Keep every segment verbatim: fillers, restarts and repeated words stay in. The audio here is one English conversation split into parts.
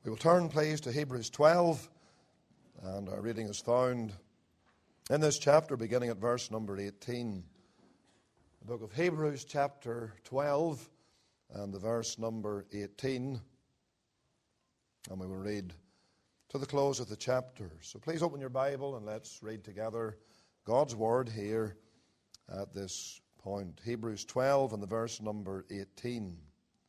We will turn, please, to Hebrews twelve, and our reading is found in this chapter, beginning at verse number eighteen. The book of Hebrews, chapter twelve, and the verse number eighteen. And we will read to the close of the chapter. So please open your Bible and let's read together God's word here at this point. Hebrews twelve and the verse number eighteen.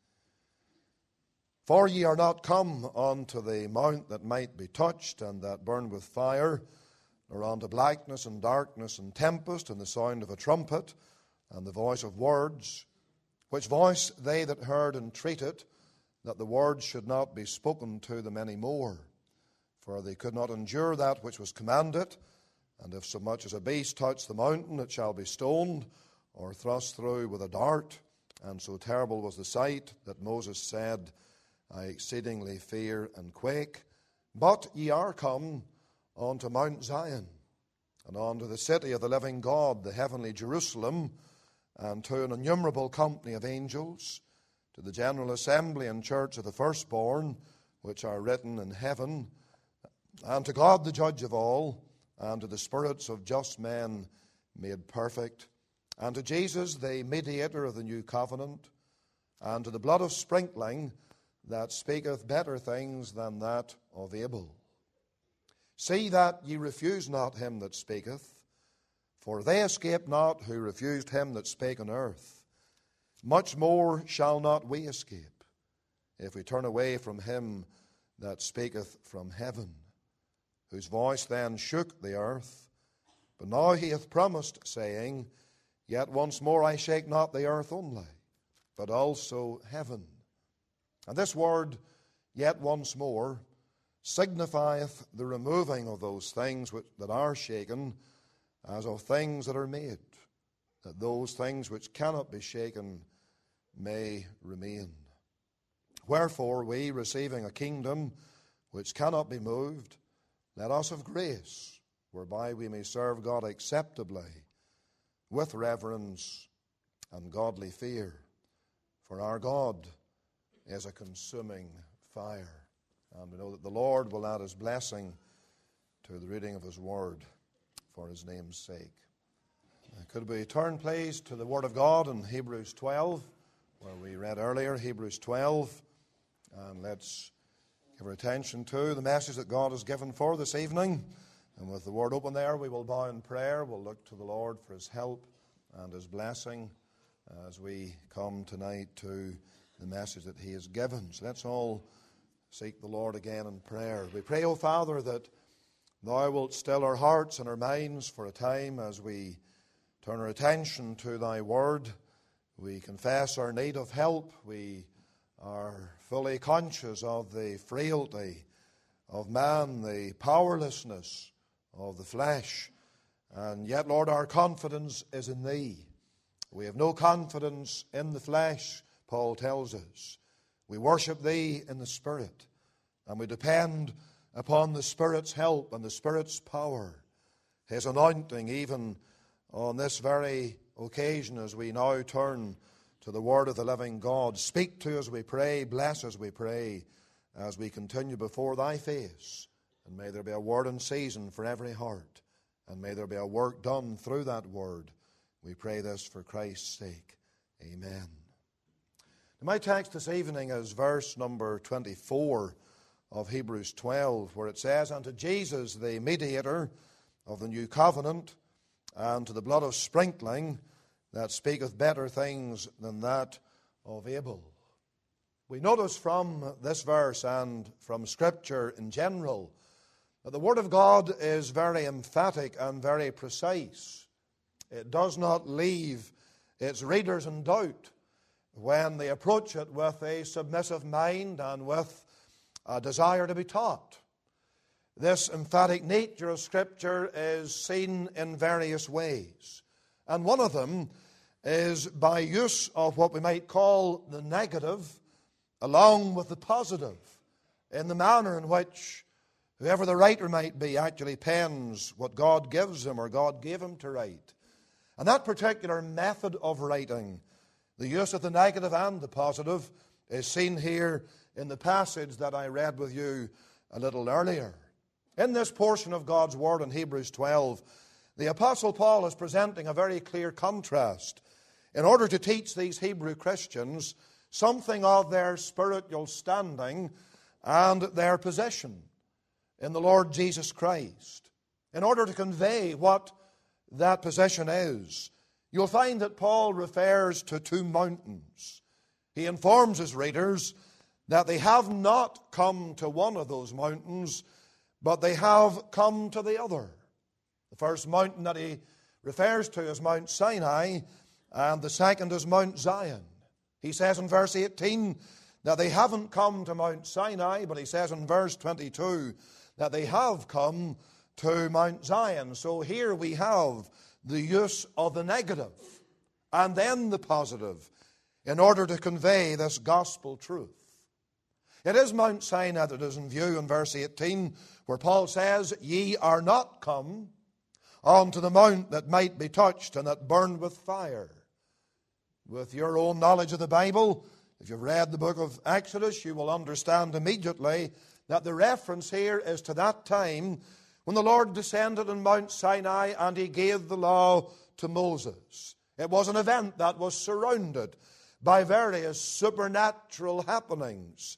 For ye are not come unto the mount that might be touched, and that burned with fire, nor unto blackness and darkness and tempest, and the sound of a trumpet, and the voice of words, which voice they that heard entreated, that the words should not be spoken to them any more. For they could not endure that which was commanded, and if so much as a beast touch the mountain, it shall be stoned, or thrust through with a dart. And so terrible was the sight, that Moses said, I exceedingly fear and quake. But ye are come unto Mount Zion, and unto the city of the living God, the heavenly Jerusalem, and to an innumerable company of angels, to the general assembly and church of the firstborn, which are written in heaven, and to God the judge of all, and to the spirits of just men made perfect, and to Jesus the mediator of the new covenant, and to the blood of sprinkling, that speaketh better things than that of Abel. See that ye refuse not him that speaketh, for they escape not who refused him that spake on earth. Much more shall not we escape, if we turn away from him that speaketh from heaven, whose voice then shook the earth. But now he hath promised, saying, Yet once more I shake not the earth only, but also heaven. And this word, yet once more, signifieth the removing of those things which, that are shaken, as of things that are made, that those things which cannot be shaken may remain. Wherefore we, receiving a kingdom which cannot be moved, let us have grace, whereby we may serve God acceptably, with reverence and godly fear. For our God is a consuming fire. And we know that the Lord will add his blessing to the reading of his word for his name's sake. Could we turn, please, to the word of God in Hebrews twelve, where we read earlier, Hebrews twelve, and let's give our attention to the message that God has given for this evening. And with the word open there, we will bow in prayer. We'll look to the Lord for his help and his blessing as we come tonight to the message that he has given. So let's all seek the Lord again in prayer. We pray, O Father, that thou wilt still our hearts and our minds for a time as we turn our attention to thy word. We confess our need of help. We are fully conscious of the frailty of man, the powerlessness of the flesh. And yet, Lord, our confidence is in thee. We have no confidence in the flesh, Paul tells us. We worship thee in the Spirit, and we depend upon the Spirit's help and the Spirit's power, his anointing, even on this very occasion as we now turn to the word of the living God. Speak to us, we pray, bless us, we pray, as we continue before thy face. And may there be a word in season for every heart, and may there be a work done through that word. We pray this for Christ's sake. Amen. My text this evening is verse number twenty-four of Hebrews twelve, where it says, Unto Jesus, the mediator of the new covenant, and to the blood of sprinkling, that speaketh better things than that of Abel. We notice from this verse and from Scripture in general that the Word of God is very emphatic and very precise. It does not leave its readers in doubt when they approach it with a submissive mind and with a desire to be taught. This emphatic nature of Scripture is seen in various ways. And one of them is by use of what we might call the negative along with the positive, in the manner in which whoever the writer might be actually pens what God gives him or God gave him to write. And that particular method of writing, the use of the negative and the positive, is seen here in the passage that I read with you a little earlier. In this portion of God's Word in Hebrews twelve, the Apostle Paul is presenting a very clear contrast in order to teach these Hebrew Christians something of their spiritual standing and their position in the Lord Jesus Christ. In order to convey what that position is, you'll find that Paul refers to two mountains. He informs his readers that they have not come to one of those mountains, but they have come to the other. The first mountain that he refers to is Mount Sinai, and the second is Mount Zion. He says in verse eighteen that they haven't come to Mount Sinai, but he says in verse twenty-two that they have come to Mount Zion. So here we have the use of the negative and then the positive in order to convey this gospel truth. It is Mount Sinai that is in view in verse eighteen, where Paul says, "Ye are not come unto the mount that might be touched and that burned with fire." With your own knowledge of the Bible, if you've read the book of Exodus, you will understand immediately that the reference here is to that time when the Lord descended on Mount Sinai and he gave the law to Moses. It was an event that was surrounded by various supernatural happenings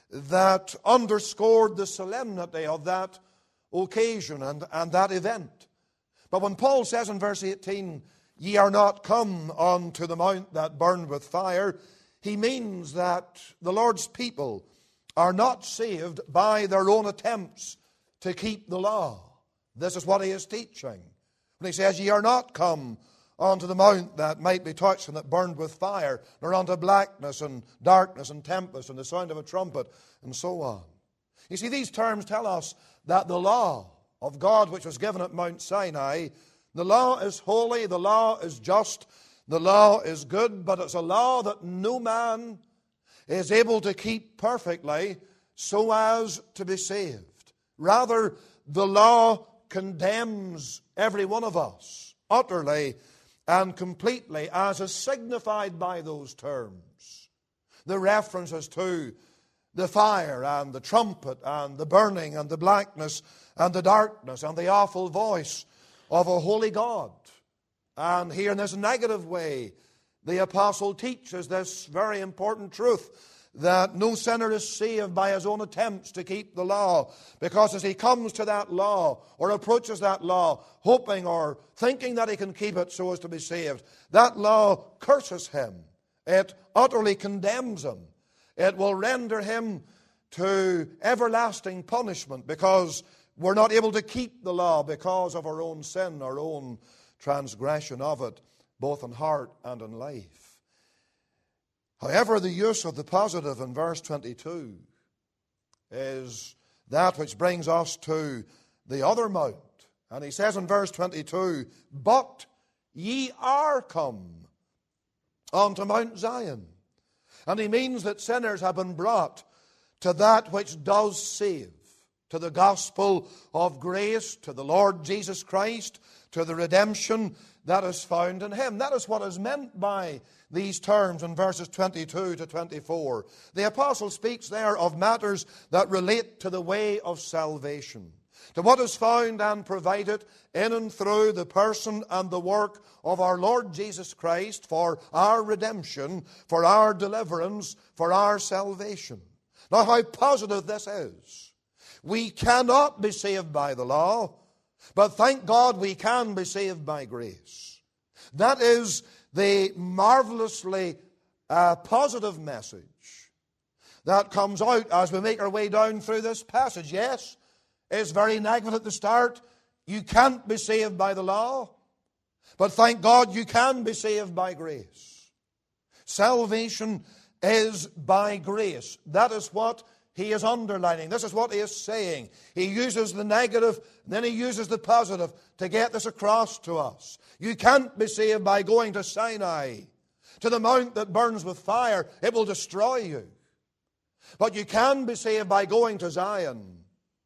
that underscored the solemnity of that occasion and, and that event. But when Paul says in verse eighteen, "Ye are not come unto the mount that burned with fire," he means that the Lord's people are not saved by their own attempts to keep the law. This is what he is teaching. When he says, "Ye are not come unto the mount that might be touched and that burned with fire, nor unto blackness and darkness and tempest and the sound of a trumpet," and so on. You see, these terms tell us that the law of God which was given at Mount Sinai, the law is holy, the law is just, the law is good, but it's a law that no man is able to keep perfectly so as to be saved. Rather, the law condemns every one of us utterly and completely, as is signified by those terms. The references to the fire and the trumpet and the burning and the blackness and the darkness and the awful voice of a holy God. And here in this negative way, the apostle teaches this very important truth, that no sinner is saved by his own attempts to keep the law, because as he comes to that law or approaches that law hoping or thinking that he can keep it so as to be saved, that law curses him. It utterly condemns him. It will render him to everlasting punishment, because we're not able to keep the law because of our own sin, our own transgression of it, both in heart and in life. However, the use of the positive in verse twenty-two is that which brings us to the other mount. And he says in verse twenty-two, "But ye are come unto Mount Zion." And he means that sinners have been brought to that which does save, to the gospel of grace, to the Lord Jesus Christ, to the redemption that is found in him. That is what is meant by these terms in verses twenty-two to twenty-four. The apostle speaks there of matters that relate to the way of salvation, to what is found and provided in and through the person and the work of our Lord Jesus Christ for our redemption, for our deliverance, for our salvation. Now, how positive this is. We cannot be saved by the law, but thank God we can be saved by grace. That is the marvelously uh, positive message that comes out as we make our way down through this passage. Yes, it's very negative at the start. You can't be saved by the law, but thank God you can be saved by grace. Salvation is by grace. That is what he is underlining. This is what he is saying. He uses the negative, and then he uses the positive to get this across to us. You can't be saved by going to Sinai, to the mount that burns with fire. It will destroy you. But you can be saved by going to Zion,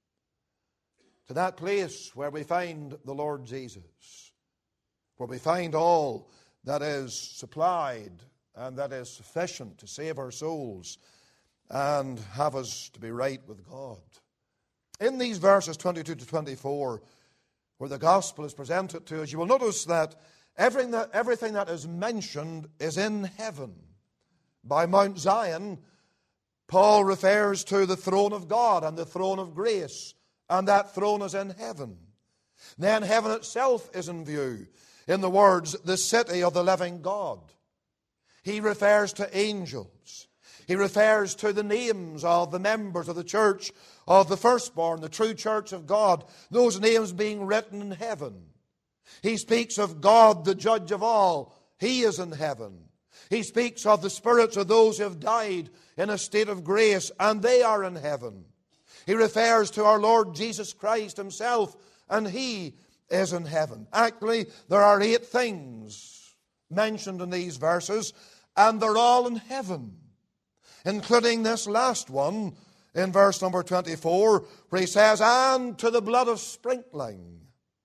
to that place where we find the Lord Jesus, where we find all that is supplied and that is sufficient to save our souls and have us to be right with God. In these verses twenty-two to twenty-four, where the gospel is presented to us, you will notice that everything that, everything that is mentioned is in heaven. By Mount Zion, Paul refers to the throne of God and the throne of grace, and that throne is in heaven. Then heaven itself is in view in the words, the city of the living God. He refers to angels. He refers to the names of the members of the church of the firstborn, the true church of God, those names being written in heaven. He speaks of God, the judge of all. He is in heaven. He speaks of the spirits of those who have died in a state of grace, and they are in heaven. He refers to our Lord Jesus Christ himself, and he is in heaven. Actually, there are eight things mentioned in these verses, and they're all in heaven, including this last one in verse number twenty-four, where he says, and to the blood of sprinkling.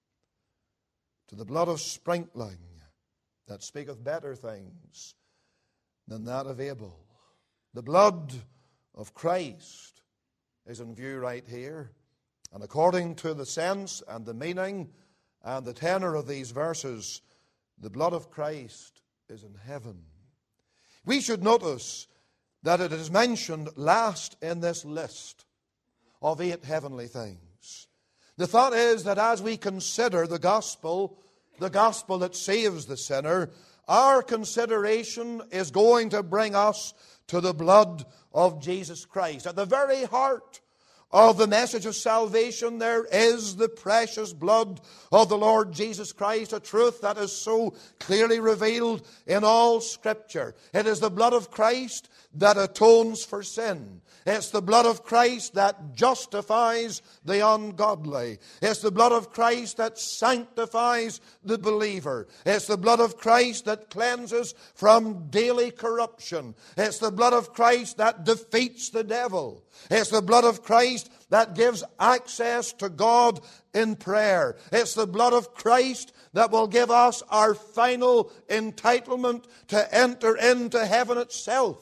To the blood of sprinkling that speaketh better things than that of Abel. The blood of Christ is in view right here. And according to the sense and the meaning and the tenor of these verses, the blood of Christ is in heaven. We should notice that it is mentioned last in this list of eight heavenly things. The thought is that as we consider the gospel, the gospel that saves the sinner, our consideration is going to bring us to the blood of Jesus Christ. At the very heart of the message of salvation, there is the precious blood of the Lord Jesus Christ, a truth that is so clearly revealed in all Scripture. It is the blood of Christ that atones for sin. It's the blood of Christ that justifies the ungodly. It's the blood of Christ that sanctifies the believer. It's the blood of Christ that cleanses from daily corruption. It's the blood of Christ that defeats the devil. It's the blood of Christ that gives access to God in prayer. It's the blood of Christ that will give us our final entitlement to enter into heaven itself.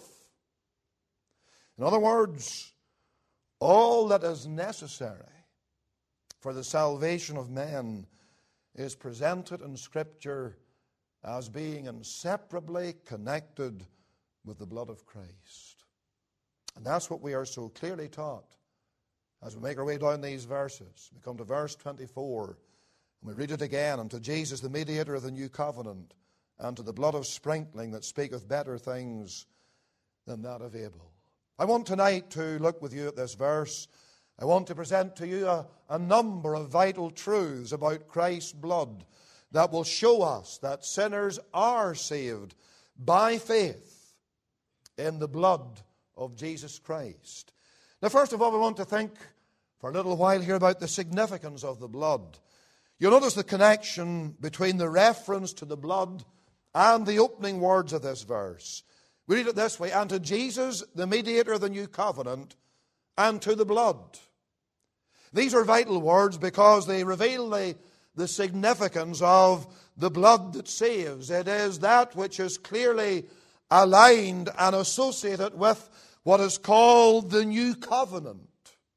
In other words, all that is necessary for the salvation of men is presented in Scripture as being inseparably connected with the blood of Christ. And that's what we are so clearly taught as we make our way down these verses. We come to verse twenty-four, and we read it again. And to Jesus, the mediator of the new covenant, and to the blood of sprinkling that speaketh better things than that of Abel. I want tonight to look with you at this verse. I want to present to you a, a number of vital truths about Christ's blood that will show us that sinners are saved by faith in the blood of Jesus Christ. Now, first of all, we want to think for a little while here about the significance of the blood. You'll notice the connection between the reference to the blood and the opening words of this verse. We read it this way, and to Jesus, the mediator of the new covenant, and to the blood. These are vital words because they reveal the, the significance of the blood that saves. It is that which is clearly aligned and associated with what is called the new covenant.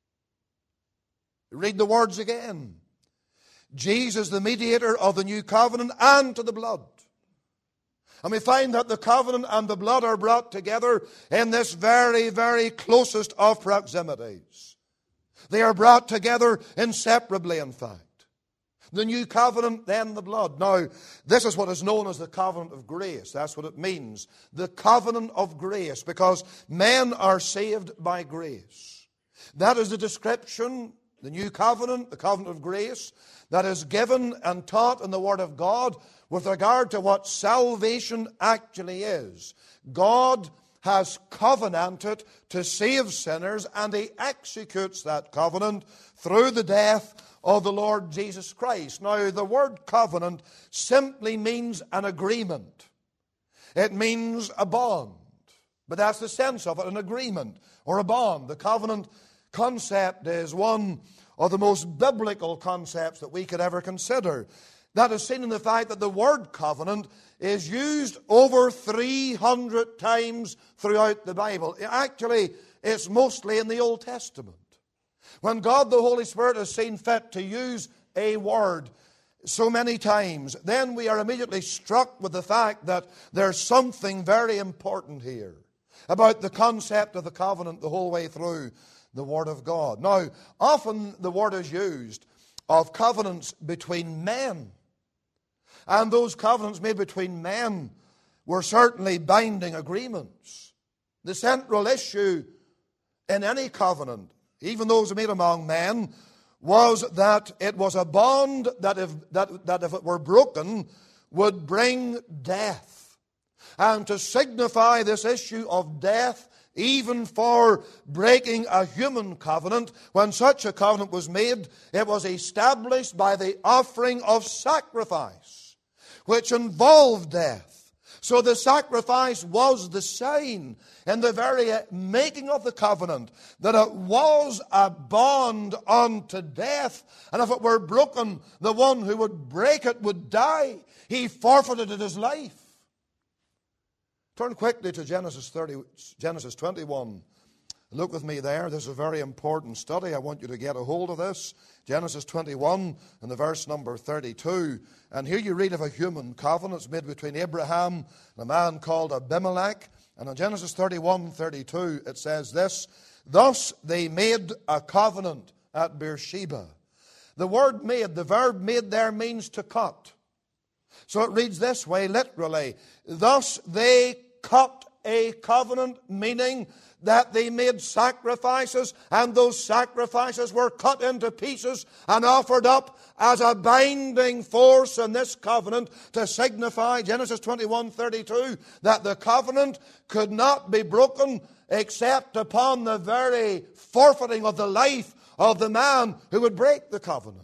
Read the words again. Jesus, the mediator of the new covenant, and to the blood. And we find that the covenant and the blood are brought together in this very, very closest of proximities. They are brought together inseparably, in fact. The new covenant, then the blood. Now, this is what is known as the covenant of grace. That's what it means. The covenant of grace, because men are saved by grace. That is the description, the new covenant, the covenant of grace, that is given and taught in the Word of God with regard to what salvation actually is. God has covenanted to save sinners, and He executes that covenant through the death of the Lord Jesus Christ. Now, the word covenant simply means an agreement. It means a bond. But that's the sense of it, an agreement or a bond. The covenant concept is one of the most biblical concepts that we could ever consider. That is seen in the fact that the word covenant is used over three hundred times throughout the Bible. Actually, it's mostly in the Old Testament. When God the Holy Spirit has seen fit to use a word so many times, then we are immediately struck with the fact that there's something very important here about the concept of the covenant the whole way through the Word of God. Now, often the word is used of covenants between men. And those covenants made between men were certainly binding agreements. The central issue in any covenant, even those made among men, was that it was a bond that if, that, that if it were broken would bring death. And to signify this issue of death, even for breaking a human covenant, when such a covenant was made, it was established by the offering of sacrifice, which involved death. So the sacrifice was the sign in the very making of the covenant that it was a bond unto death. And if it were broken, the one who would break it would die. He forfeited his life. Turn quickly to Genesis thirty, Genesis twenty-one. Look with me there. This is a very important study. I want you to get a hold of this. Genesis twenty-one and the verse number thirty-two. And here you read of a human covenant made between Abraham and a man called Abimelech. And in Genesis thirty-one, thirty-two, it says this: Thus they made a covenant at Beersheba. The word made, the verb made there means to cut. So it reads this way literally: Thus they cut a covenant, meaning that they made sacrifices, and those sacrifices were cut into pieces and offered up as a binding force in this covenant to signify, Genesis twenty-one, thirty-two, that the covenant could not be broken except upon the very forfeiting of the life of the man who would break the covenant.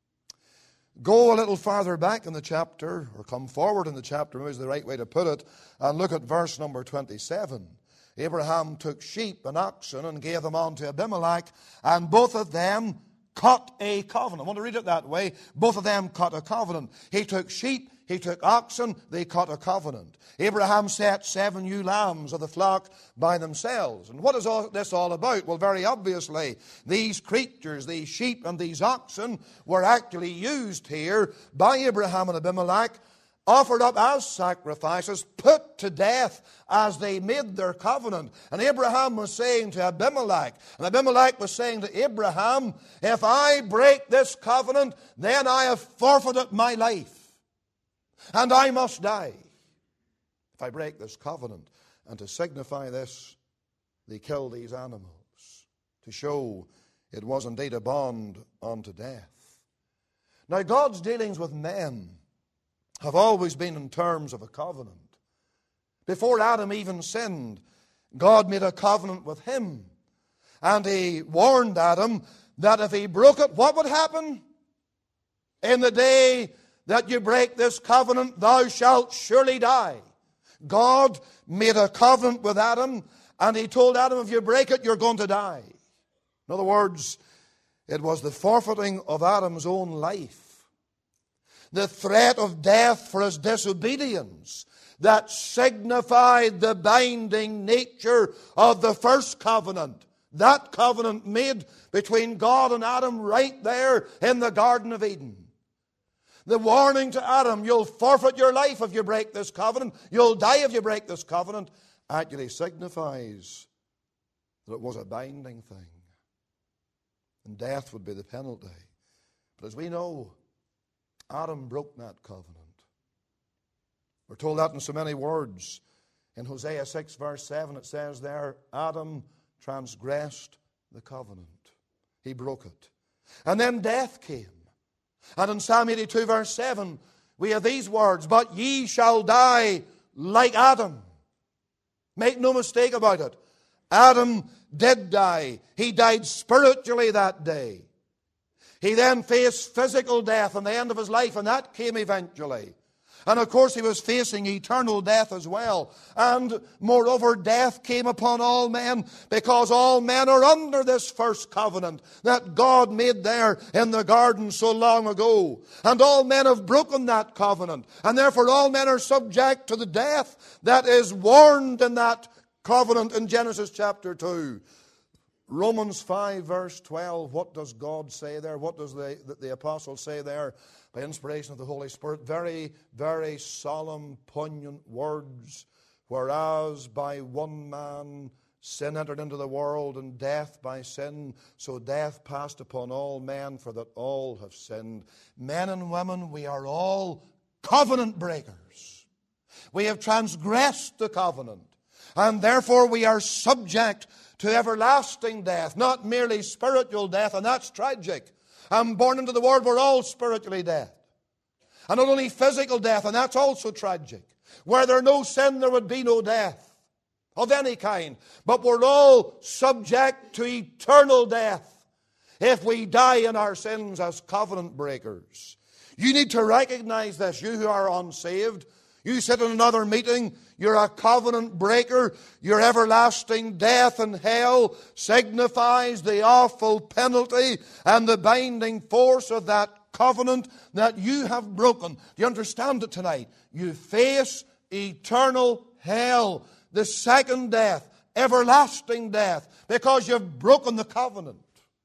Go a little farther back in the chapter, or come forward in the chapter, maybe is the right way to put it, and look at verse number twenty-seven. Abraham took sheep and oxen and gave them unto Abimelech, and both of them cut a covenant. I want to read it that way. Both of them cut a covenant. He took sheep, he took oxen, they cut a covenant. Abraham set seven ewe lambs of the flock by themselves. And what is all this all about? Well, very obviously, these creatures, these sheep and these oxen, were actually used here by Abraham and Abimelech, offered up as sacrifices, put to death as they made their covenant. And Abraham was saying to Abimelech, and Abimelech was saying to Abraham, if I break this covenant, then I have forfeited my life, and I must die if I break this covenant. And to signify this, they killed these animals, to show it was indeed a bond unto death. Now, God's dealings with men have always been in terms of a covenant. Before Adam even sinned, God made a covenant with him. And he warned Adam that if he broke it, what would happen? In the day that you break this covenant, thou shalt surely die. God made a covenant with Adam, and he told Adam, if you break it, you're going to die. In other words, it was the forfeiting of Adam's own life, the threat of death for his disobedience, that signified the binding nature of the first covenant. That covenant made between God and Adam right there in the Garden of Eden. The warning to Adam, you'll forfeit your life if you break this covenant, you'll die if you break this covenant, actually signifies that it was a binding thing. And death would be the penalty. But as we know, Adam broke that covenant. We're told that in so many words. In Hosea six verse seven it says there, Adam transgressed the covenant. He broke it. And then death came. And in Psalm eighty-two verse seven we have these words, but ye shall die like Adam. Make no mistake about it. Adam did die. He died spiritually that day. He then faced physical death in the end of his life, and that came eventually. And of course he was facing eternal death as well. And moreover, death came upon all men, because all men are under this first covenant that God made there in the garden so long ago. And all men have broken that covenant. And therefore all men are subject to the death that is warned in that covenant in Genesis chapter two. Romans five verse twelve, what does God say there? What does the, the, the apostle say there by inspiration of the Holy Spirit? Very, very solemn, poignant words. Whereas by one man sin entered into the world, and death by sin, so death passed upon all men, for that all have sinned. Men and women, we are all covenant breakers. We have transgressed the covenant, and therefore we are subject to everlasting death, not merely spiritual death, and that's tragic. I'm born into the world, we're all spiritually dead. And not only physical death, and that's also tragic. Were there no sin, there would be no death of any kind. But we're all subject to eternal death if we die in our sins as covenant breakers. You need to recognize this, you who are unsaved. You sit in another meeting, you're a covenant breaker. Your everlasting death and hell signifies the awful penalty and the binding force of that covenant that you have broken. Do you understand it tonight? You face eternal hell, the second death, everlasting death, because you've broken the covenant.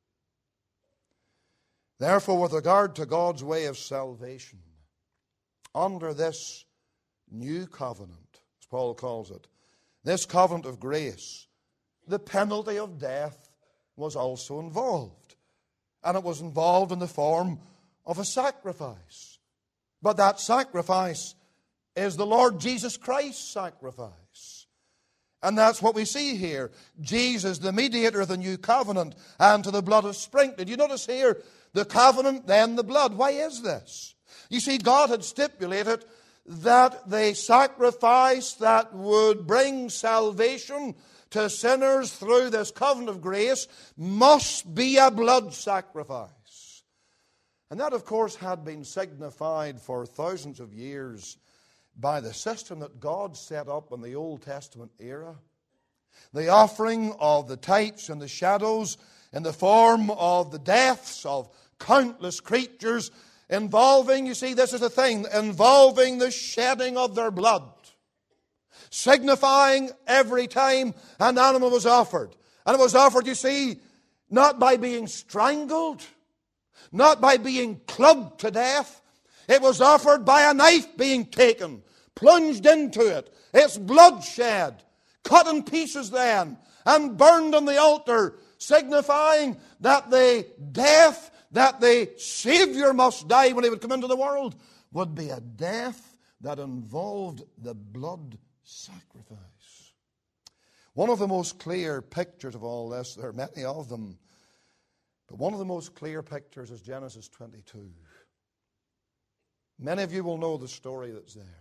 Therefore, with regard to God's way of salvation, under this new covenant, as Paul calls it, this covenant of grace, the penalty of death was also involved. And it was involved in the form of a sacrifice. But that sacrifice is the Lord Jesus Christ's sacrifice. And that's what we see here. Jesus, the mediator of the new covenant, and to the blood of sprinkling. You notice here, the covenant, then the blood. Why is this? You see, God had stipulated that the sacrifice that would bring salvation to sinners through this covenant of grace must be a blood sacrifice. And that, of course, had been signified for thousands of years by the system that God set up in the Old Testament era. The offering of the types and the shadows in the form of the deaths of countless creatures involving, you see, this is the thing, involving the shedding of their blood, signifying every time an animal was offered. And it was offered, you see, not by being strangled, not by being clubbed to death. It was offered by a knife being taken, plunged into it, its blood shed, cut in pieces then, and burned on the altar, signifying that the death that the Savior must die when He would come into the world would be a death that involved the blood sacrifice. One of the most clear pictures of all this, there are many of them, but one of the most clear pictures is Genesis twenty-two. Many of you will know the story that's there.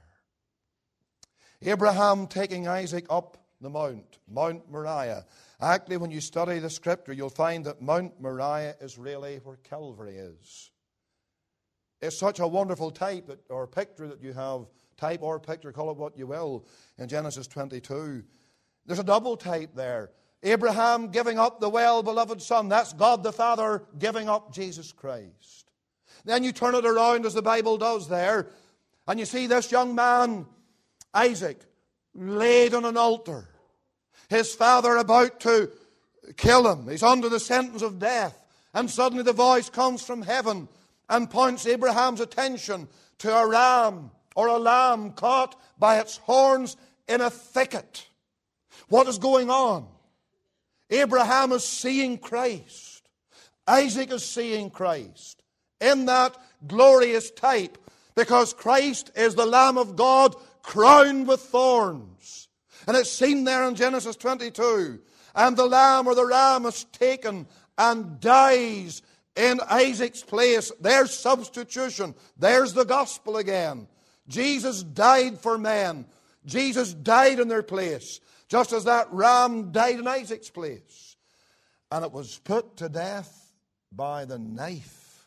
Abraham taking Isaac up the mount, Mount Moriah. Actually, when you study the scripture, you'll find that Mount Moriah is really where Calvary is. It's such a wonderful type that, or picture that you have, type or picture, call it what you will, in Genesis twenty-two. There's a double type there. Abraham giving up the well-beloved son. That's God the Father giving up Jesus Christ. Then you turn it around as the Bible does there, and you see this young man, Isaac, laid on an altar. His father about to kill him. He's under the sentence of death. And suddenly the voice comes from heaven and points Abraham's attention to a ram or a lamb caught by its horns in a thicket. What is going on? Abraham is seeing Christ. Isaac is seeing Christ in that glorious type, because Christ is the Lamb of God crowned with thorns. And it's seen there in Genesis twenty-two. And the lamb or the ram is taken and dies in Isaac's place. There's substitution. There's the gospel again. Jesus died for men. Jesus died in their place, just as that ram died in Isaac's place. And it was put to death by the knife,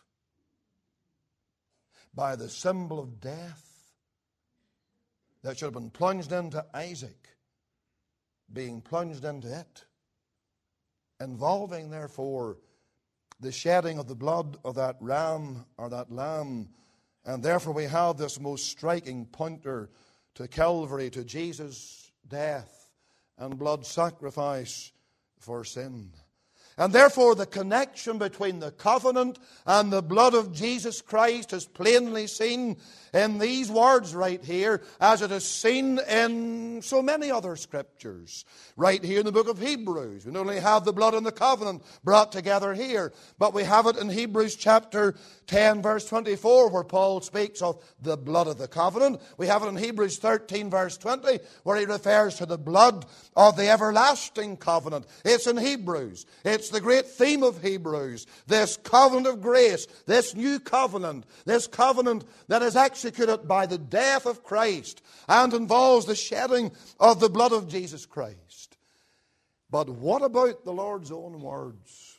by the symbol of death that should have been plunged into Isaac, being plunged into it, involving, therefore, the shedding of the blood of that ram or that lamb. And therefore we have this most striking pointer to Calvary, to Jesus' death and blood sacrifice for sin. And therefore the connection between the covenant and the blood of Jesus Christ is plainly seen in these words right here, as it is seen in so many other scriptures. Right here in the book of Hebrews, we not only have the blood and the covenant brought together here, but we have it in Hebrews chapter ten verse twenty-four, where Paul speaks of the blood of the covenant. We have it in Hebrews thirteen verse twenty, where he refers to the blood of the everlasting covenant. It's in Hebrews. It's the great theme of Hebrews. This covenant of grace, this new covenant, this covenant that is executed by the death of Christ and involves the shedding of the blood of Jesus Christ. But what about the Lord's own words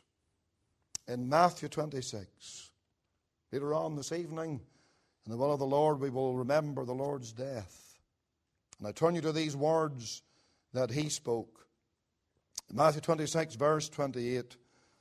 in Matthew twenty-six? Later on this evening, in the will of the Lord, we will remember the Lord's death. And I turn you to these words that he spoke. Matthew twenty-six, verse twenty-eight.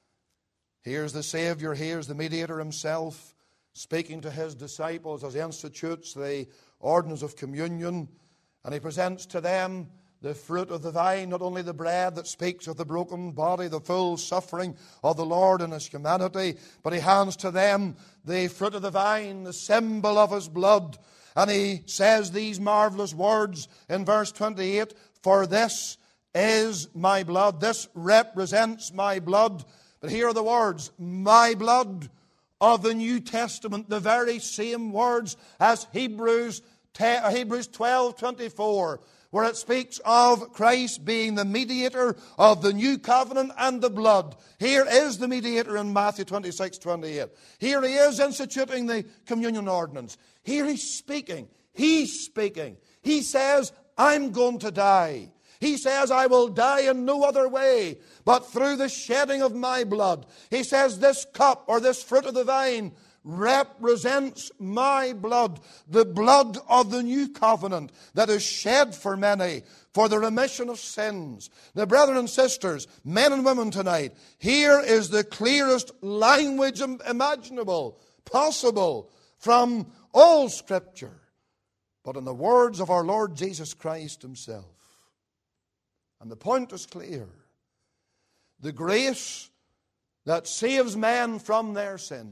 Here's the Savior, here's the mediator himself, speaking to his disciples as he institutes the ordinance of communion. And he presents to them the fruit of the vine, not only the bread that speaks of the broken body, the full suffering of the Lord in his humanity, but he hands to them the fruit of the vine, the symbol of his blood. And he says these marvelous words in verse twenty-eight, "For this is my blood." This represents my blood. But here are the words, my blood of the New Testament, the very same words as Hebrews twelve twenty-four, where it speaks of Christ being the mediator of the new covenant and the blood. Here is the mediator in Matthew twenty-six twenty-eight. Here he is instituting the communion ordinance. Here he's speaking. He's speaking. He says, I'm going to die. He says, I will die in no other way but through the shedding of my blood. He says, this cup or this fruit of the vine represents my blood, the blood of the new covenant that is shed for many for the remission of sins. Now, brethren and sisters, men and women tonight, here is the clearest language imaginable, possible from all Scripture, but in the words of our Lord Jesus Christ himself. And the point is clear. The grace that saves men from their sin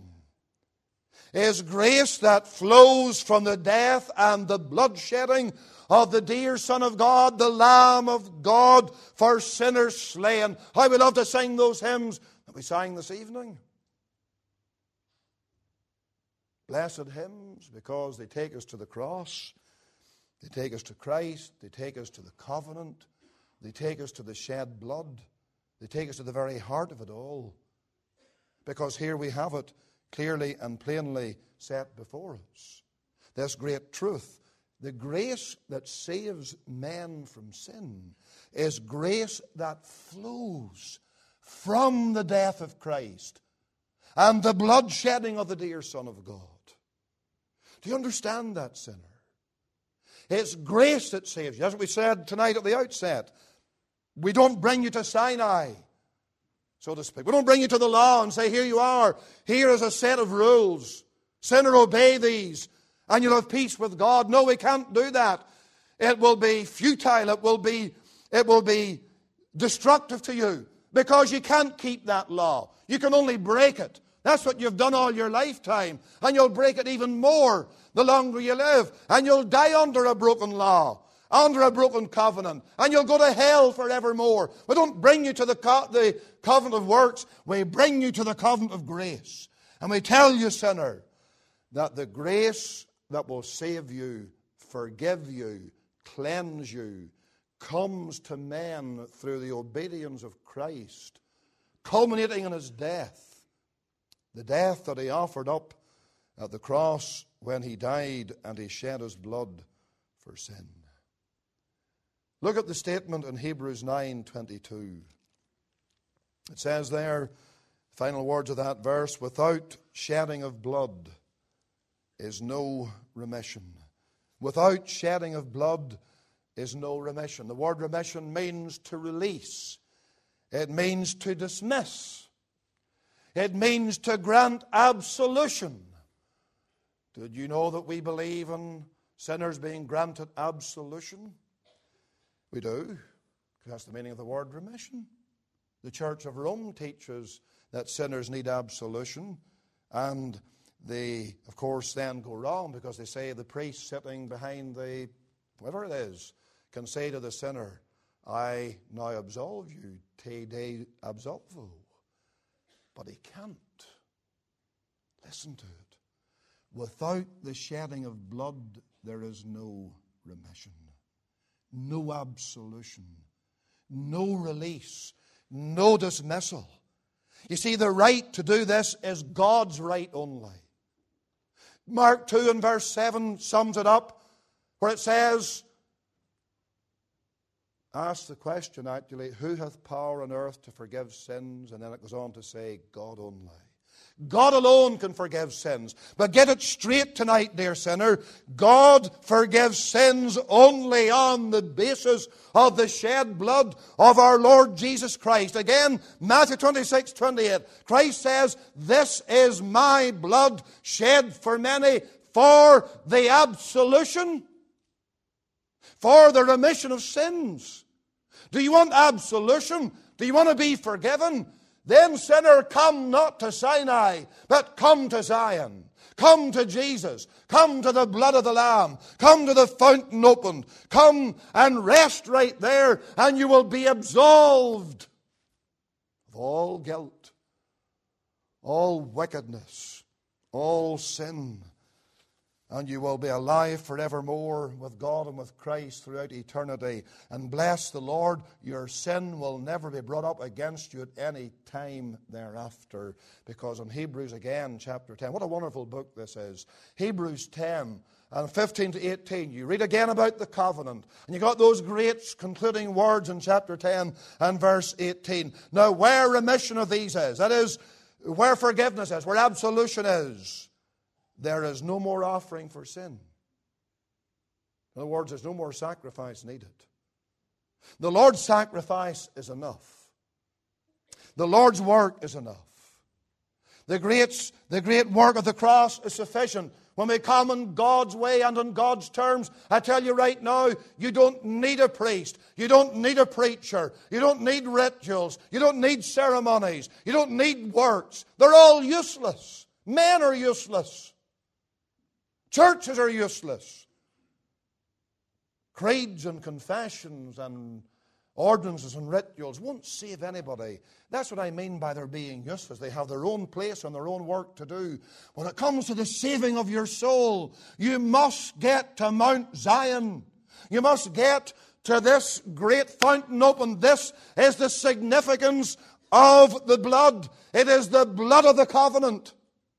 is grace that flows from the death and the bloodshedding of the dear Son of God, the Lamb of God, for sinners slain. How we love to sing those hymns that we sang this evening. Blessed hymns, because they take us to the cross, they take us to Christ, they take us to the covenant, they take us to the shed blood, they take us to the very heart of it all. Because here we have it clearly and plainly set before us. This great truth, the grace that saves men from sin, is grace that flows from the death of Christ and the blood shedding of the dear Son of God. Do you understand that, sinner? It's grace that saves you. As we said tonight at the outset, we don't bring you to Sinai, so to speak. We don't bring you to the law and say, here you are. Here is a set of rules. Sinner, obey these, and you'll have peace with God. No, we can't do that. It will be futile. It will be, it will be destructive to you, because you can't keep that law. You can only break it. That's what you've done all your lifetime. And you'll break it even more the longer you live. And you'll die under a broken law, under a broken covenant. And you'll go to hell forevermore. We don't bring you to the, co- the covenant of works. We bring you to the covenant of grace. And we tell you, sinner, that the grace that will save you, forgive you, cleanse you, comes to men through the obedience of Christ, culminating in his death. The death that he offered up at the cross when he died and he shed his blood for sin. Look at the statement in Hebrews nine twenty-two. It says there, final words of that verse, without shedding of blood is no remission. Without shedding of blood is no remission. The word remission means to release. It means to dismiss. It means to grant absolution. Did you know that we believe in sinners being granted absolution? We do. That's the meaning of the word remission. The Church of Rome teaches that sinners need absolution, and they, of course, then go wrong because they say the priest sitting behind the, whatever it is, can say to the sinner, I now absolve you, te de absolvo. But he can't. Listen to it. Without the shedding of blood, there is no remission, no absolution, no release, no dismissal. You see, the right to do this is God's right only. Mark two and verse seven sums it up, where it says, ask the question actually, who hath power on earth to forgive sins? And then it goes on to say, God only. God alone can forgive sins. But get it straight tonight, dear sinner. God forgives sins only on the basis of the shed blood of our Lord Jesus Christ. Again, Matthew twenty-six, twenty-eight. Christ says, this is my blood shed for many for the absolution, for the remission of sins. Do you want absolution? Do you want to be forgiven? Then, sinner, come not to Sinai, but come to Zion. Come to Jesus. Come to the blood of the Lamb. Come to the fountain opened. Come and rest right there, and you will be absolved of all guilt, all wickedness, all sin. And you will be alive forevermore with God and with Christ throughout eternity. And bless the Lord, your sin will never be brought up against you at any time thereafter. Because in Hebrews again, chapter ten, what a wonderful book this is. Hebrews ten and fifteen to eighteen, you read again about the covenant. And you got those great concluding words in chapter ten and verse eighteen. Now where remission of these is, that is, where forgiveness is, where absolution is, there is no more offering for sin. In other words, there's no more sacrifice needed. The Lord's sacrifice is enough. The Lord's work is enough. The great, the great work of the cross is sufficient. When we come in God's way and on God's terms, I tell you right now, you don't need a priest. You don't need a preacher. You don't need rituals. You don't need ceremonies. You don't need works. They're all useless. Men are useless. Churches are useless. Creeds and confessions and ordinances and rituals won't save anybody. That's what I mean by their being useless. They have their own place and their own work to do. When it comes to the saving of your soul, you must get to Mount Zion. You must get to this great fountain open. This is the significance of the blood. It is the blood of the covenant.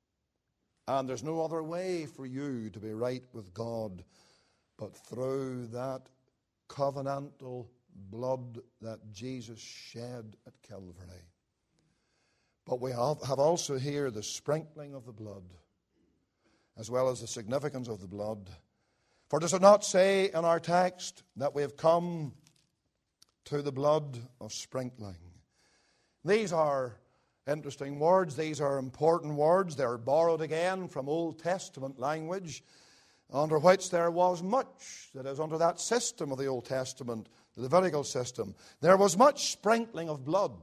And there's no other way for you to be right with God but through that covenantal blood that Jesus shed at Calvary. But we have, have also here the sprinkling of the blood, as well as the significance of the blood. For does it not say in our text that we have come to the blood of sprinkling? These are interesting words. These are important words. They're borrowed again from Old Testament language, under which there was much, that is, under that system of the Old Testament, the Levitical system. There was much sprinkling of blood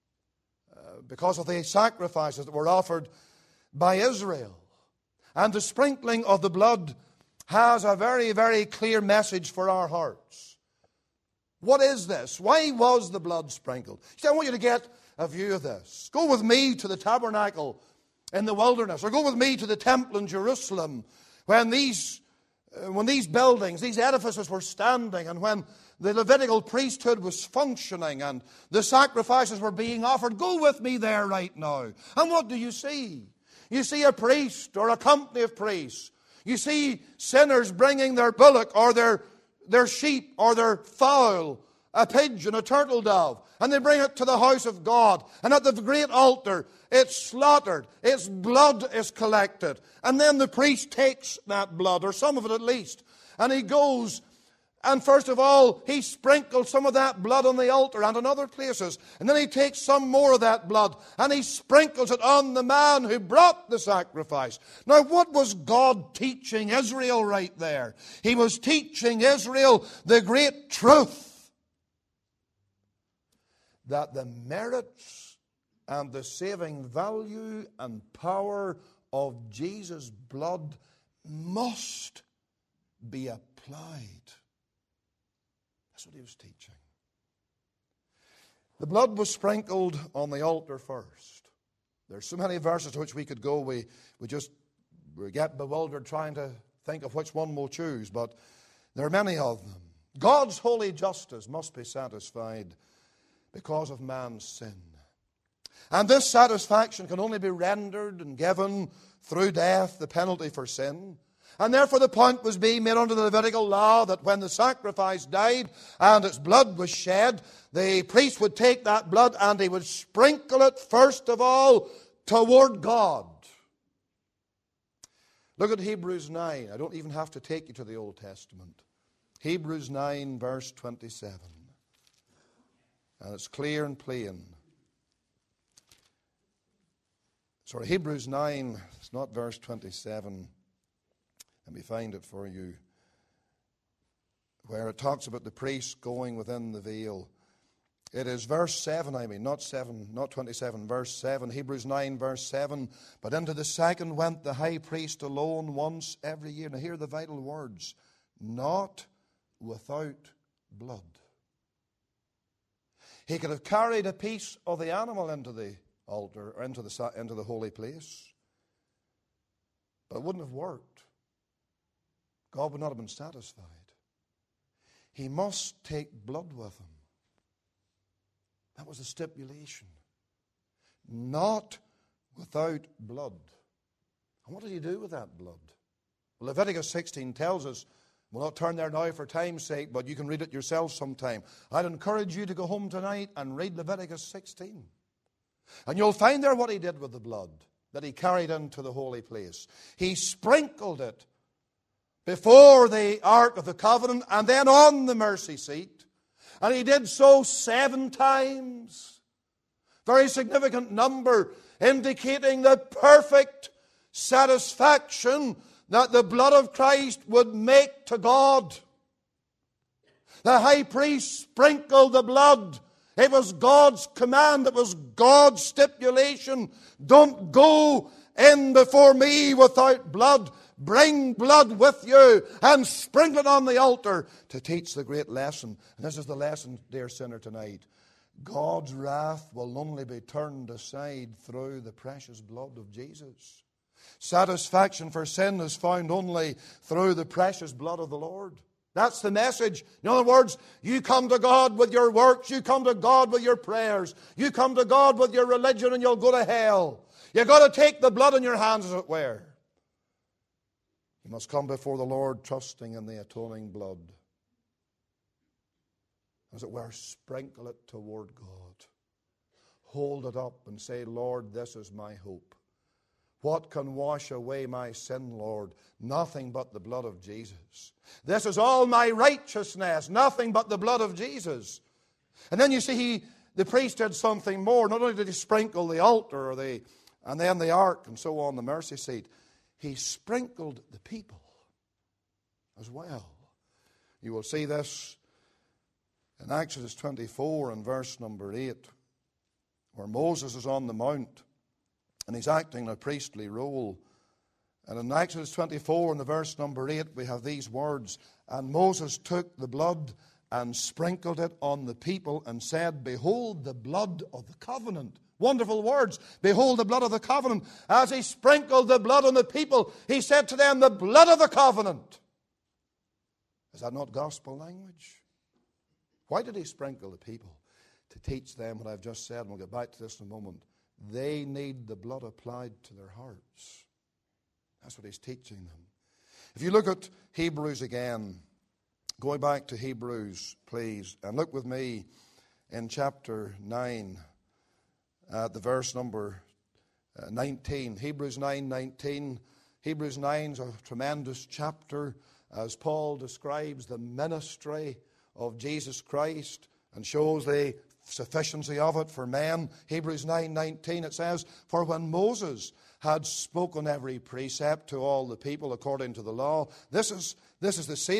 uh, because of the sacrifices that were offered by Israel. And the sprinkling of the blood has a very, very clear message for our hearts. What is this? Why was the blood sprinkled? See, I want you to get a view of this. Go with me to the tabernacle in the wilderness, or go with me to the temple in Jerusalem when these, uh, when these buildings, these edifices were standing, and when the Levitical priesthood was functioning and the sacrifices were being offered. Go with me there right now. And what do you see? You see a priest or a company of priests. You see sinners bringing their bullock or their, their sheep or their fowl, a pigeon, a turtle dove, and they bring it to the house of God. And at the great altar, it's slaughtered. Its blood is collected. And then the priest takes that blood, or some of it at least, and he goes, and first of all, he sprinkles some of that blood on the altar and in other places. And then he takes some more of that blood and he sprinkles it on the man who brought the sacrifice. Now, what was God teaching Israel right there? He was teaching Israel the great truth that the merits and the saving value and power of Jesus' blood must be applied. That's what he was teaching. The blood was sprinkled on the altar first. There's so many verses to which we could go, we, we just we get bewildered trying to think of which one we'll choose, but there are many of them. God's holy justice must be satisfied because of man's sin. And this satisfaction can only be rendered and given through death, the penalty for sin. And therefore the point was being made under the Levitical law that when the sacrifice died and its blood was shed, the priest would take that blood and he would sprinkle it first of all toward God. Look at Hebrews nine. I don't even have to take you to the Old Testament. Hebrews nine, verse twenty-seven. And it's clear and plain. Sorry, Hebrews nine, it's not verse twenty-seven. Let me find it for you. Where it talks about the priest going within the veil. It is verse seven, I mean, not seven, not twenty-seven, verse seven. Hebrews nine, verse seven. But into the second went the high priest alone once every year. Now hear the vital words. Not without blood. He could have carried a piece of the animal into the altar, or into the, into the holy place. But it wouldn't have worked. God would not have been satisfied. He must take blood with him. That was the stipulation. Not without blood. And what did he do with that blood? Well, Leviticus sixteen tells us, we'll not turn there now for time's sake, but you can read it yourself sometime. I'd encourage you to go home tonight and read Leviticus sixteen. And you'll find there what he did with the blood that he carried into the holy place. He sprinkled it before the Ark of the Covenant and then on the mercy seat. And he did so seven times. Very significant number, indicating the perfect satisfaction that the blood of Christ would make to God. The high priest sprinkled the blood. It was God's command. It was God's stipulation. Don't go in before me without blood. Bring blood with you and sprinkle it on the altar to teach the great lesson. And this is the lesson, dear sinner, tonight. God's wrath will only be turned aside through the precious blood of Jesus. Satisfaction for sin is found only through the precious blood of the Lord. That's the message. In other words, you come to God with your works, you come to God with your prayers, you come to God with your religion and you'll go to hell. You've got to take the blood in your hands, as it were. You must come before the Lord trusting in the atoning blood. As it were, sprinkle it toward God. Hold it up and say, Lord, this is my hope. What can wash away my sin, Lord? Nothing but the blood of Jesus. This is all my righteousness. Nothing but the blood of Jesus. And then you see, he, the priest did something more. Not only did he sprinkle the altar or the, and then the ark and so on, the mercy seat, he sprinkled the people as well. You will see this in Exodus twenty-four and verse number eight, where Moses is on the mount and he's acting a priestly role. And in Exodus twenty-four and the verse number eight, we have these words, and Moses took the blood and sprinkled it on the people and said, behold the blood of the covenant. Wonderful words. Behold the blood of the covenant. As he sprinkled the blood on the people, he said to them, the blood of the covenant. Is that not gospel language? Why did he sprinkle the people? To teach them what I've just said, and we'll get back to this in a moment. They need the blood applied to their hearts. That's what he's teaching them. If you look at Hebrews again, going back to Hebrews, please, and look with me in chapter nine, at the verse number nineteen. Hebrews nine nineteen. Hebrews nine is a tremendous chapter as Paul describes the ministry of Jesus Christ and shows the sufficiency of it for men. Hebrews nine nineteen, it says, for when Moses had spoken every precept to all the people according to the law, this is, this is the same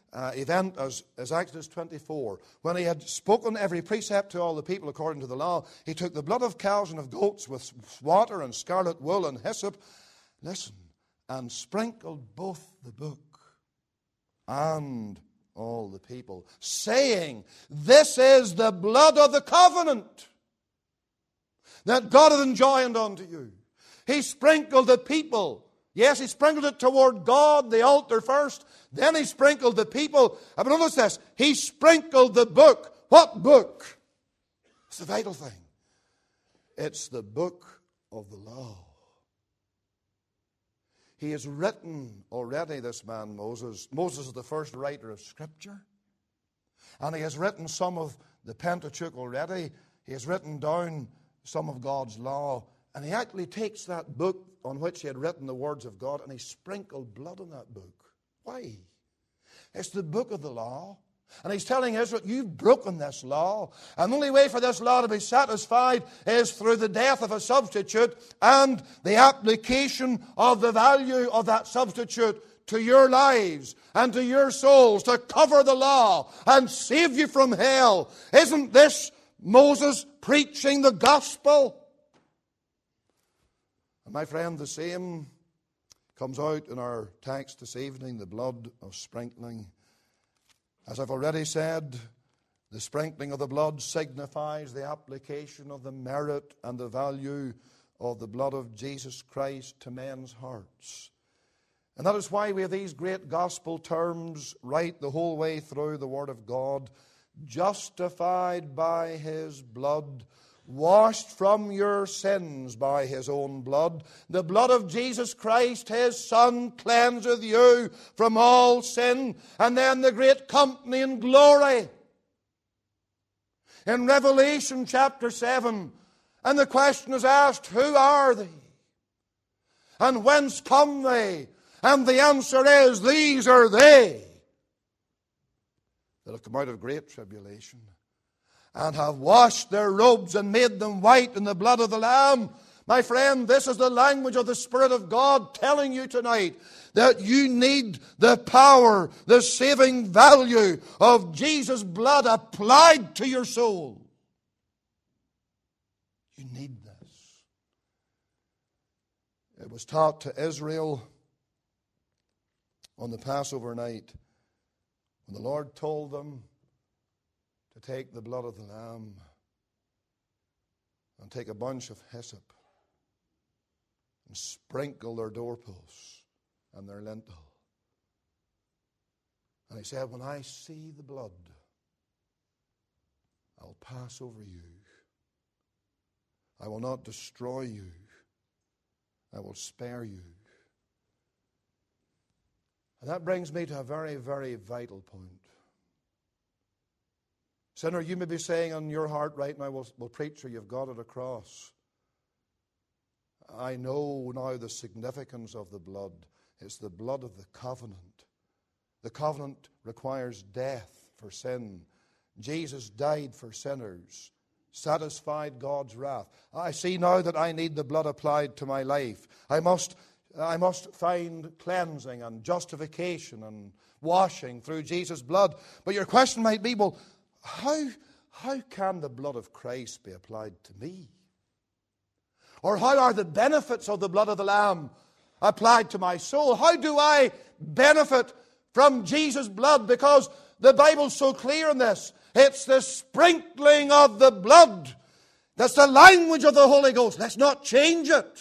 uh, event as, as Exodus twenty-four. When he had spoken every precept to all the people according to the law, he took the blood of cows and of goats with water and scarlet wool and hyssop, listen, and sprinkled both the book and all the people, saying, this is the blood of the covenant that God hath enjoined unto you. He sprinkled the people. Yes, he sprinkled it toward God, the altar first. Then he sprinkled the people. But notice this. He sprinkled the book. What book? It's the vital thing. It's the book of the law. He has written already, this man Moses. Moses is the first writer of Scripture. And he has written some of the Pentateuch already. He has written down some of God's law. And he actually takes that book on which he had written the words of God and he sprinkled blood on that book. Why? It's the book of the law. And he's telling Israel, you've broken this law. And the only way for this law to be satisfied is through the death of a substitute and the application of the value of that substitute to your lives and to your souls to cover the law and save you from hell. Isn't this Moses preaching the gospel? And my friend, the same comes out in our text this evening, the blood of sprinkling. As I've already said, the sprinkling of the blood signifies the application of the merit and the value of the blood of Jesus Christ to men's hearts. And that is why we have these great gospel terms right the whole way through the Word of God. Justified by His blood, washed from your sins by His own blood. The blood of Jesus Christ, His Son, cleanseth you from all sin. And then the great company in glory. In Revelation chapter seven, and the question is asked, who are they? And whence come they? And the answer is, these are they that have come out of great tribulation and have washed their robes and made them white in the blood of the Lamb. My friend, this is the language of the Spirit of God telling you tonight that you need the power, the saving value of Jesus' blood applied to your soul. You need this. It was taught to Israel on the Passover night when the Lord told them to take the blood of the Lamb and take a bunch of hyssop and sprinkle their doorposts and their lintel. And he said, when I see the blood, I'll pass over you. I will not destroy you. I will spare you. And that brings me to a very, very vital point. Sinner, you may be saying in your heart right now, well, well, preacher, you've got it across. I know now the significance of the blood. It's the blood of the covenant. The covenant requires death for sin. Jesus died for sinners, satisfied God's wrath. I see now that I need the blood applied to my life. I must, I must find cleansing and justification and washing through Jesus' blood. But your question might be, well, How, how can the blood of Christ be applied to me? Or how are the benefits of the blood of the Lamb applied to my soul? How do I benefit from Jesus' blood? Because the Bible's so clear in this. It's the sprinkling of the blood. That's the language of the Holy Ghost. Let's not change it.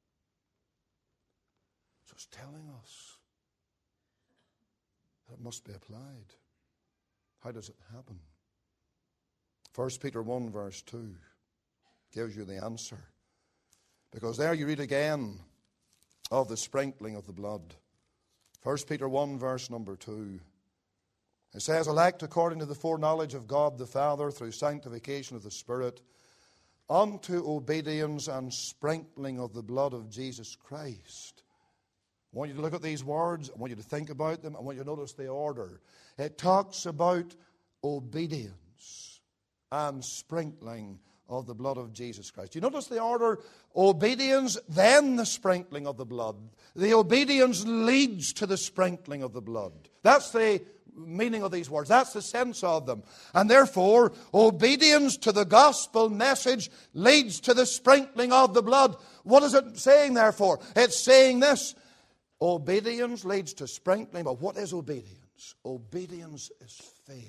So it's telling us that it must be applied. How does it happen? First Peter one verse two gives you the answer. Because there you read again of the sprinkling of the blood. First Peter one verse number two. It says, elect according to the foreknowledge of God the Father through sanctification of the Spirit unto obedience and sprinkling of the blood of Jesus Christ. I want you to look at these words. I want you to think about them. I want you to notice the order. It talks about obedience and sprinkling of the blood of Jesus Christ. You notice the order? Obedience, then the sprinkling of the blood. The obedience leads to the sprinkling of the blood. That's the meaning of these words. That's the sense of them. And therefore, obedience to the gospel message leads to the sprinkling of the blood. What is it saying, therefore? It's saying this. Obedience leads to sprinkling. But what is obedience? Obedience is faith.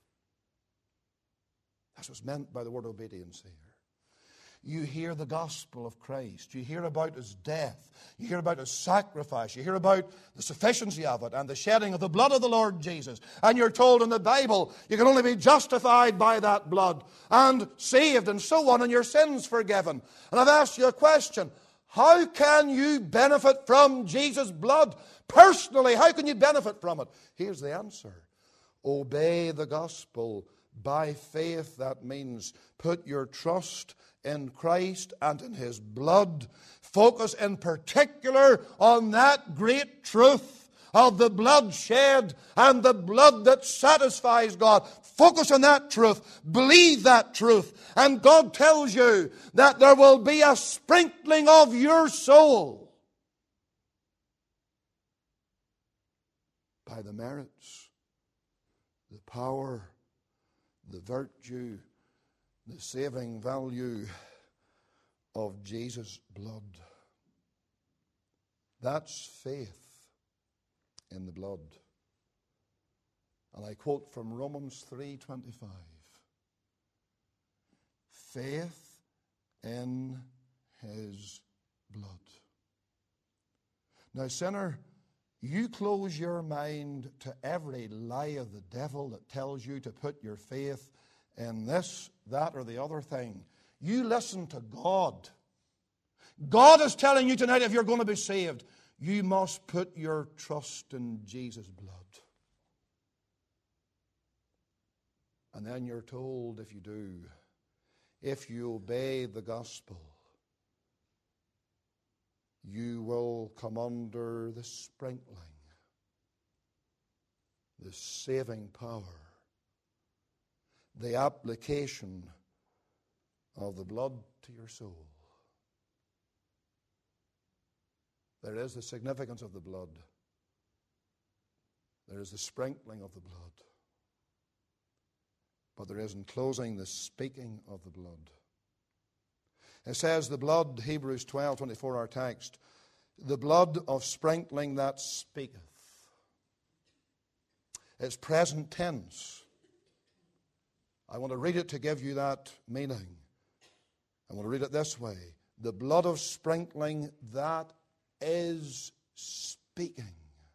That's what's meant by the word obedience here. You hear the gospel of Christ. You hear about His death. You hear about His sacrifice. You hear about the sufficiency of it and the shedding of the blood of the Lord Jesus. And you're told in the Bible you can only be justified by that blood and saved and so on, and your sins forgiven. And I've asked you a question. How can you benefit from Jesus' blood? Personally, how can you benefit from it? Here's the answer. Obey the gospel by faith. That means put your trust in Christ and in His blood. Focus in particular on that great truth of the blood shed and the blood that satisfies God. Focus on that truth. Believe that truth. And God tells you that there will be a sprinkling of your soul by the merits, the power, the virtue, the saving value of Jesus' blood. That's faith in the blood. And I quote from Romans three twenty-five. Faith in His blood. Now, sinner, you close your mind to every lie of the devil that tells you to put your faith in this, that, or the other thing. You listen to God. God is telling you tonight, if you're going to be saved, you must put your trust in Jesus' blood. And then you're told, if you do, if you obey the gospel, you will come under the sprinkling, the saving power, the application of the blood to your soul. There is the significance of the blood. There is the sprinkling of the blood. But there is, in closing, the speaking of the blood. It says the blood, Hebrews twelve twenty-four, our text, the blood of sprinkling that speaketh. It's present tense. I want to read it to give you that meaning. I want to read it this way. The blood of sprinkling that is speaking.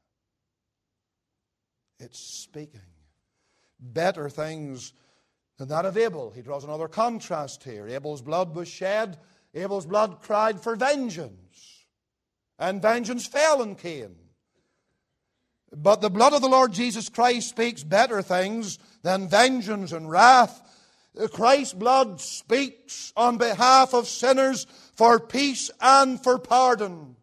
It's speaking. Better things than that of Abel. He draws another contrast here. Abel's blood was shed. Abel's blood cried for vengeance. And vengeance fell on Cain. But the blood of the Lord Jesus Christ speaks better things than vengeance and wrath. Christ's blood speaks on behalf of sinners for peace and for pardon.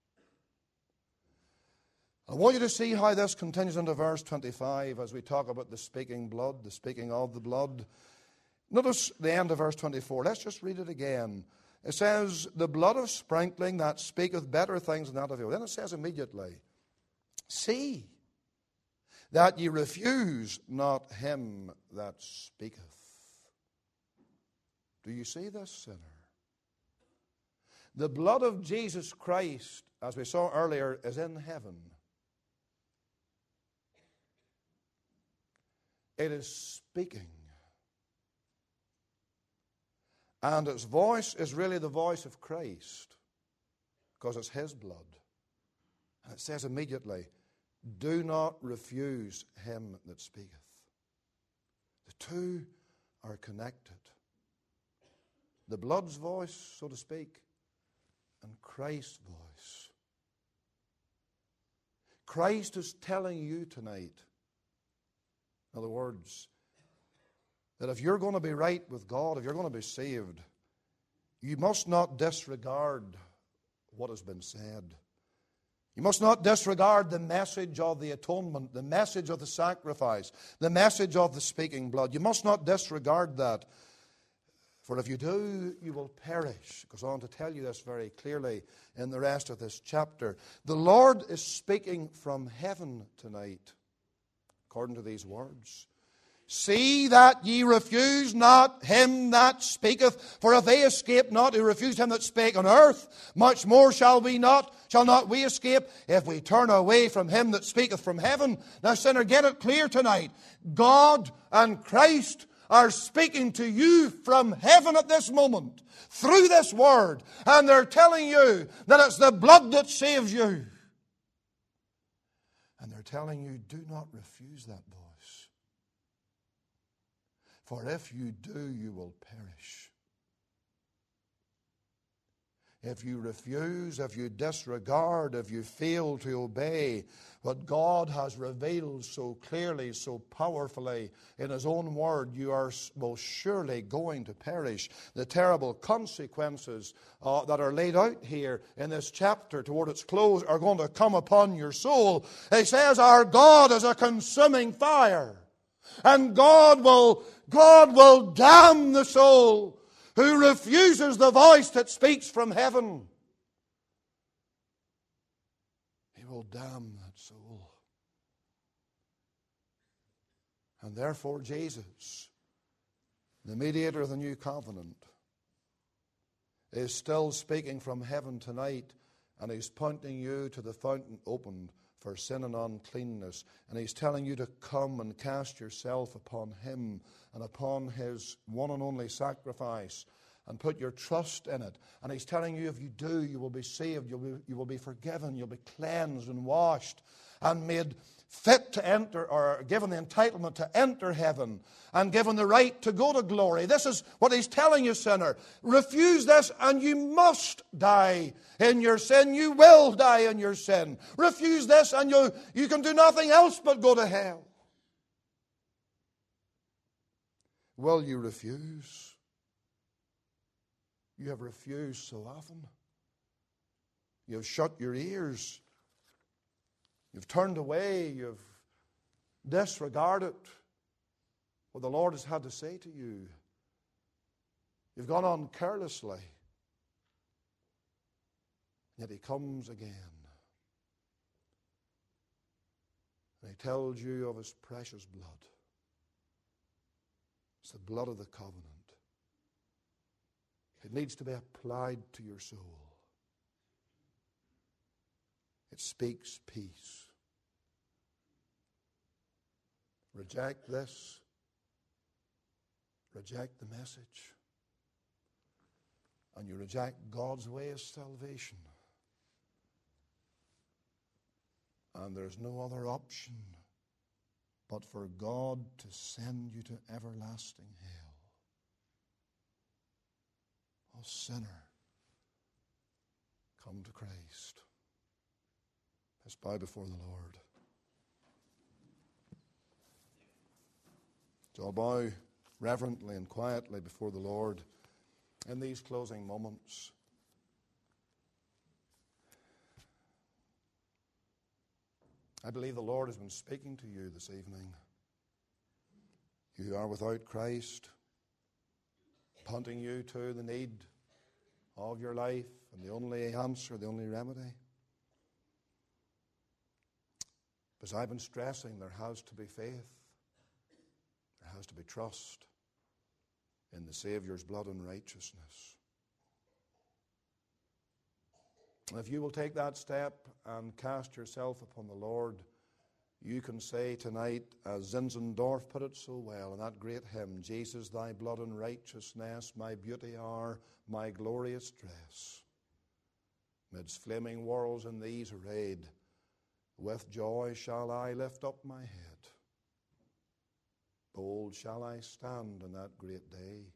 I want you to see how this continues into verse twenty-five as we talk about the speaking blood, the speaking of the blood. Notice the end of verse twenty-four. Let's just read it again. It says, the blood of sprinkling that speaketh better things than that of Abel. Then it says immediately, see that ye refuse not him that speaketh. Do you see this, sinner? The blood of Jesus Christ, as we saw earlier, is in heaven. It is speaking. And its voice is really the voice of Christ, because it's His blood. And it says immediately, do not refuse him that speaketh. The two are connected. The blood's voice, so to speak, and Christ's voice. Christ is telling you tonight, in other words, that if you're going to be right with God, if you're going to be saved, you must not disregard what has been said. You must not disregard the message of the atonement, the message of the sacrifice, the message of the speaking blood. You must not disregard that. For if you do, you will perish. It goes on to tell you this very clearly in the rest of this chapter. The Lord is speaking from heaven tonight, according to these words. See that ye refuse not him that speaketh, for if they escape not who refused him that spake on earth, much more shall we not, shall not we escape if we turn away from him that speaketh from heaven. Now, sinner, get it clear tonight. God and Christ are speaking to you from heaven at this moment, through this word, and they're telling you that it's the blood that saves you. And they're telling you, do not refuse that voice. For if you do, you will perish. If you refuse, if you disregard, if you fail to obey what God has revealed so clearly, so powerfully in His own word, you are most surely going to perish. The terrible consequences uh, that are laid out here in this chapter toward its close are going to come upon your soul. It says our God is a consuming fire. And God will, God will damn the soul who refuses the voice that speaks from heaven. He will damn that soul. And therefore Jesus, the mediator of the new covenant, is still speaking from heaven tonight, and He's pointing you to the fountain opened for sin and uncleanness. And He's telling you to come and cast yourself upon Him and upon His one and only sacrifice and put your trust in it. And He's telling you if you do, you will be saved, you'll be, you will be forgiven, you'll be cleansed and washed and made fit to enter, or given the entitlement to enter heaven and given the right to go to glory. This is what He's telling you, sinner. Refuse this and you must die in your sin. You will die in your sin. Refuse this and you, you can do nothing else but go to hell. Will you refuse? You have refused so often. You have shut your ears. You've turned away. You've disregarded what the Lord has had to say to you. You've gone on carelessly. Yet He comes again. And He tells you of His precious blood. It's the blood of the covenant. It needs to be applied to your soul. It speaks peace. Reject this. Reject the message. And you reject God's way of salvation. And there's no other option but for God to send you to everlasting hell. Oh, sinner, come to Christ. Let's bow before the Lord. So I'll bow reverently and quietly before the Lord in these closing moments. I believe the Lord has been speaking to you this evening. You are without Christ, pointing you to the need of your life and the only answer, the only remedy. As I've been stressing, there has to be faith. There has to be trust in the Saviour's blood and righteousness. If you will take that step and cast yourself upon the Lord, you can say tonight, as Zinzendorf put it so well in that great hymn, Jesus, thy blood and righteousness, my beauty are, my glorious dress. Midst flaming worlds in these arrayed, with joy shall I lift up my head. Bold shall I stand in that great day.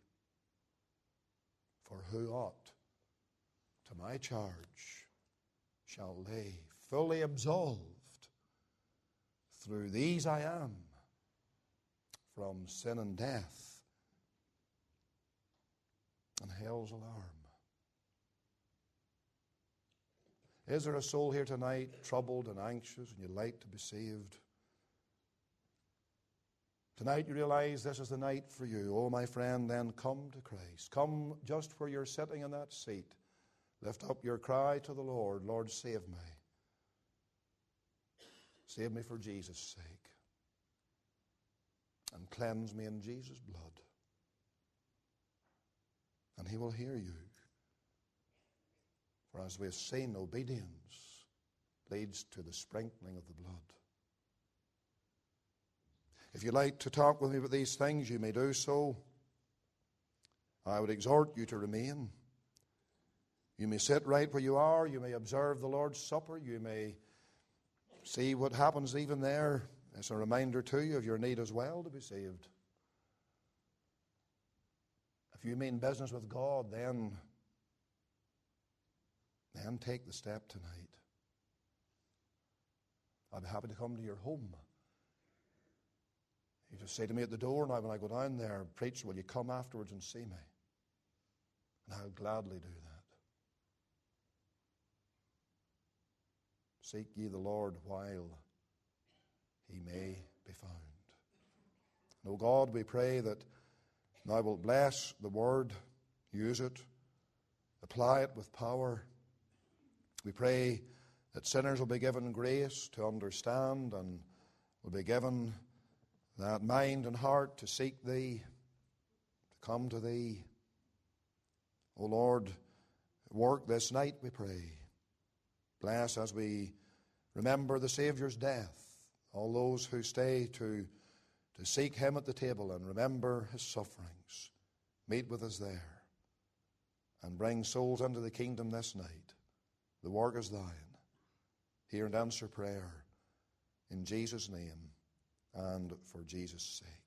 For who ought to my charge shall lay fully absolved? Through these I am from sin and death and hell's alarm. Is there a soul here tonight troubled and anxious and you'd like to be saved? Tonight you realize this is the night for you. Oh, my friend, then come to Christ. Come just where you're sitting in that seat. Lift up your cry to the Lord. Lord, save me. Save me for Jesus' sake. and cleanse me in Jesus' blood. And he will hear you. For as we have seen, obedience leads to the sprinkling of the blood. If you'd like to talk with me about these things, you may do so. I would exhort you to remain. You may sit right where you are. You may observe the Lord's Supper. You may see what happens even there. It's a reminder to you of your need as well to be saved. If you mean business with God, then, then take the step tonight. I'd be happy to come to your home. You just say to me at the door, now when I go down there and preach, will you come afterwards and see me? And I'll gladly do that. Seek ye the Lord while he may be found. And, O God, we pray that thou wilt bless the word, use it, apply it with power. We pray that sinners will be given grace to understand and will be given that mind and heart to seek thee, to come to thee. O Lord, work this night, we pray. Bless as we remember the Saviour's death, all those who stay to, to seek him at the table and remember his sufferings. Meet with us there and bring souls into the kingdom this night. The work is thine. Hear and answer prayer in Jesus' name and for Jesus' sake.